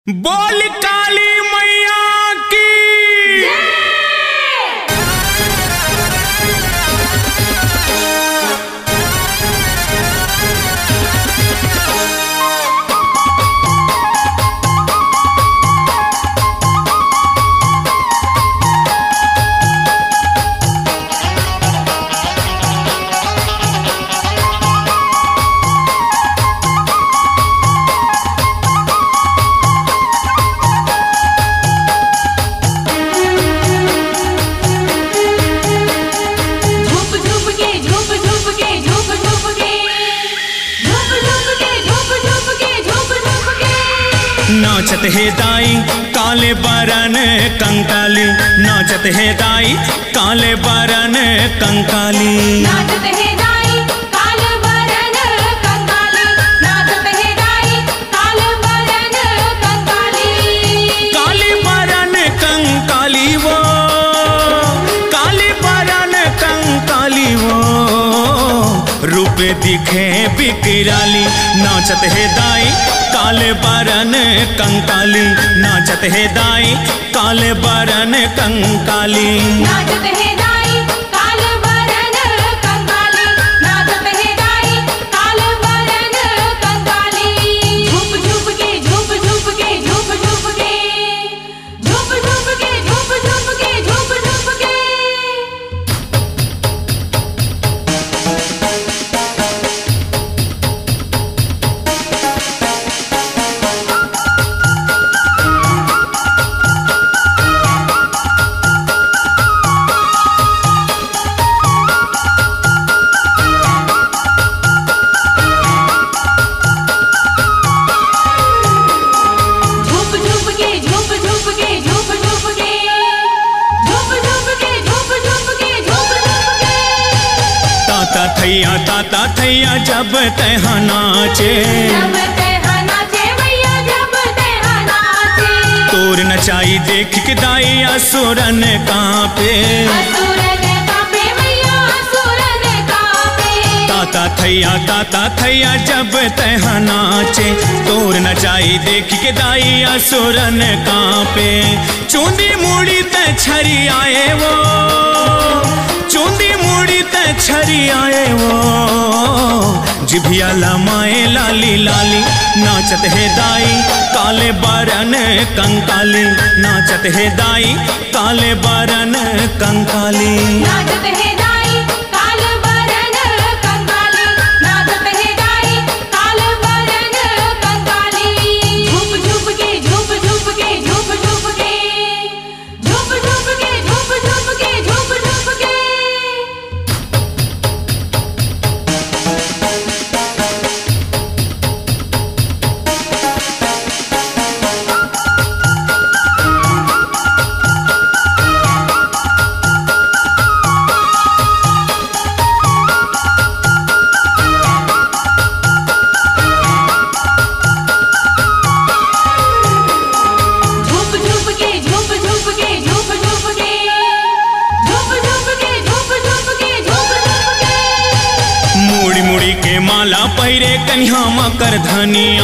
बोल काली मैया की। नाचत है दाई काले बारन कंकाली, नाचत है दाई काले बारन कंकाली। नाचत है दाई काले बारन कंकाली, नाचत है दाई काले बारन कंकाली। काली बारन कंकाली वो, काली बारन कंकाली वो, रूप दिखे बिकराली। नाचत है दाई काले बारन कंकाली, नाचत है दाई काले बारन कंकाली। नाचत है दाई काले बारन कंकाली, नाचत है दाई काले बारन कंकाली। झूप झूप के झूप झूप के झूप झूप के झूप झूप के झूप झूप के झूप झूप के। ताता थैया जब तैहा नाचे, जब तैहा नाचे मैया जब तैहा नाचे। तोर नचाई देख के दाई असुरन कांपे, असुरन कांपे मैया असुरन कांपे। ताता थैया जब तैहा नाचे, तोर नचाई देख के दाई असुरन कांपे। चूंदी मुड़ी ते छरी आए वो, चूंदी मुड़ी ते छरी आए वो, जिभिया लमाए लाली लाली। नाचत है दाई काले बारन कंकाली, नाचत है दाई काले बारन कंकाली। नाचत है दाई काले बारन कंकाली, नाचत है दाई काले बारन कंकाली। झूप झूप के झूप झूप के झूप झूप के झूप झूप के झूप झूप के झूप झूप के। माला पहिरे कन्हा माँ कर धनिया,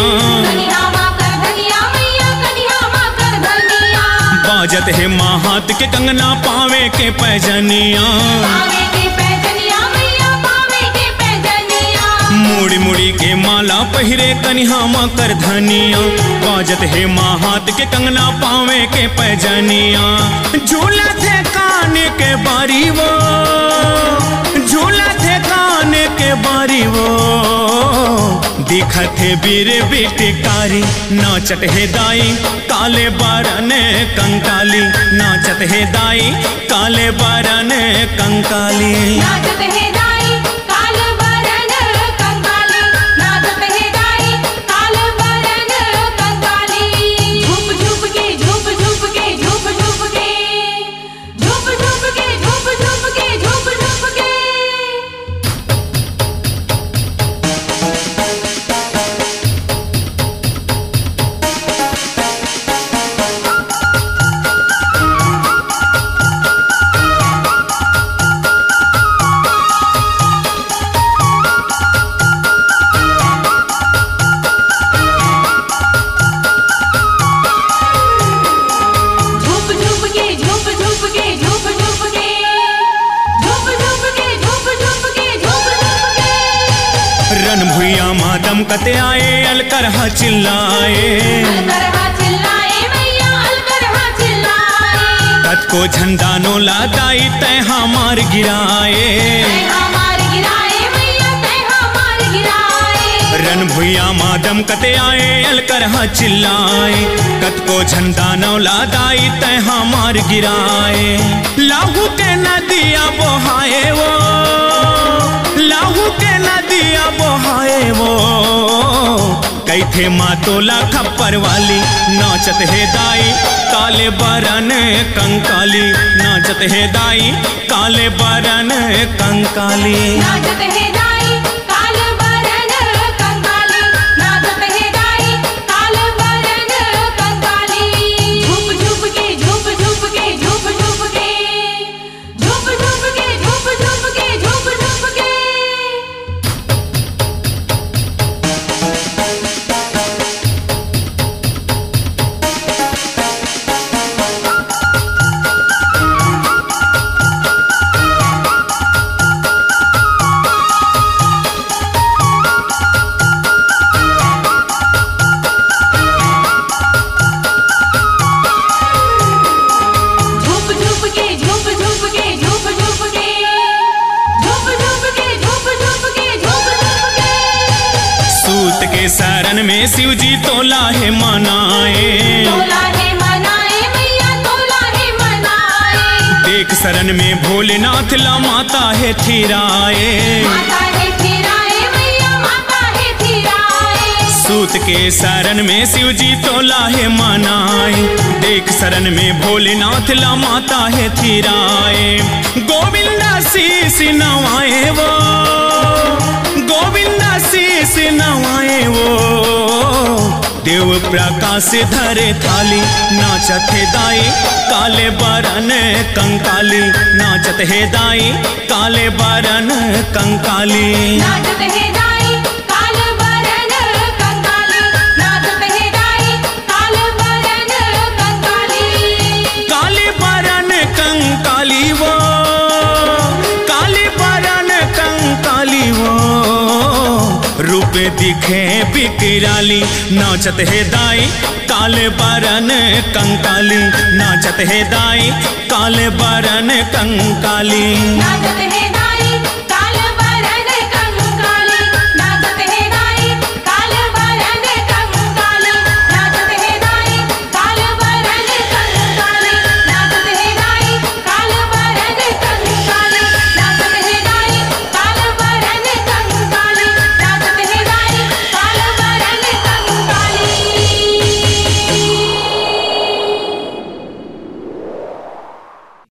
बाजत है माँ हाथ के कंगना पावे के पैजनिया। मुड़ी मुड़ी के माला पहिरे कन्हा माँ कर धनिया, बाजत है माँ हाथ के कंगना पावे के पैजनिया। झूला थे काने के बारी वो, झूला थे काने के बारी वो, दिखत है बीर बिटकारी। नाचत है दाई काले बारन कंकाली, नाचत है दाई काले बारन कंकाली। नाचत है दाई काले बारन कंकाली, नाचत है दाई काले बारन कंकाली। झूप झूप के झूप झूप के झूप झूप के झूप झूप के झूप झूप के झूप झूप के। दमकते आए अलकरहा चिल्लाए। अलकरहा चिल्लाए मैया अलकरहा चिल्लाए। कत को झंडा नो लादाई तय हमार गिराए। हमार गिराए मैया तय हमार गिराए। रन भुइया माँ दमकते आए अलकरहा चिल्लाए। कत को झंडा नो लादाई तय हमार गिराए। लाहू के नदिया बोहाए वो, लाहू के नदिया बोहाए वो। कैथे मातोला खप्पर वाली नाचत है दाई काले बरन कंकाली। नाचत है दाई काले बरन कंकाली। नाचत है दाई काल बरन कंकाली। नाचत है दाई काल बरन कंकाली। झूप झूप के झूप झूप के झूप झूप के झूप झूप के झूप झूप के झूप झूप के। झूप झूप के झूप झूप के झूप झूप के झूप झूप के झूप झूप के झूप झूप के। सूत के शरण में शिव जी तोला है मनाए। तोला है मनाए मैया तोला है मनाए। देख शरण में भोलेनाथ ला माता है थिराए। माता है थिराए मैया माता है थिराए। सूत के शरण में शिव जी तोला है मनाए। देख शरण में भोलेनाथ ला माता है थिराए। गोविंदा शीस नवाए वो, गोविंदा शीस नवाए वो। देव प्रकाश धरे थाली नाचत है दाई काले बरन कंकाली। नाचत है दाई काले बरन कंकाली। नाचत है दाई काल बरन कंकाली। नाचत है दाई काल बरन कंकाली। काले बरन कंकाली वो, काले बरन कंकाली वो। रूप दिखे बिकराली नाचत है दाई काले बरन कंकाली। नाचत है दाई काले बरन कंकाली। नाचत